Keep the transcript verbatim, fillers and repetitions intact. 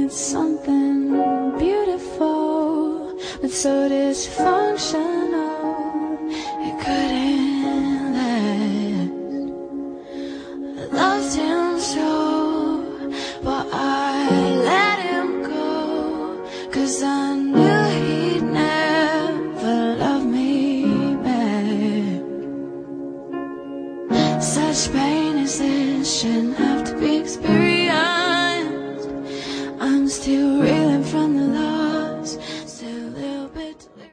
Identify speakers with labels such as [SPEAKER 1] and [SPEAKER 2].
[SPEAKER 1] something beautiful, but so dysfunctional it couldn't last. I loved him so, but I let him go, 'cause I knew he'd never love me back. Such pain as this shouldn't have to be experienced. I'm still reeling from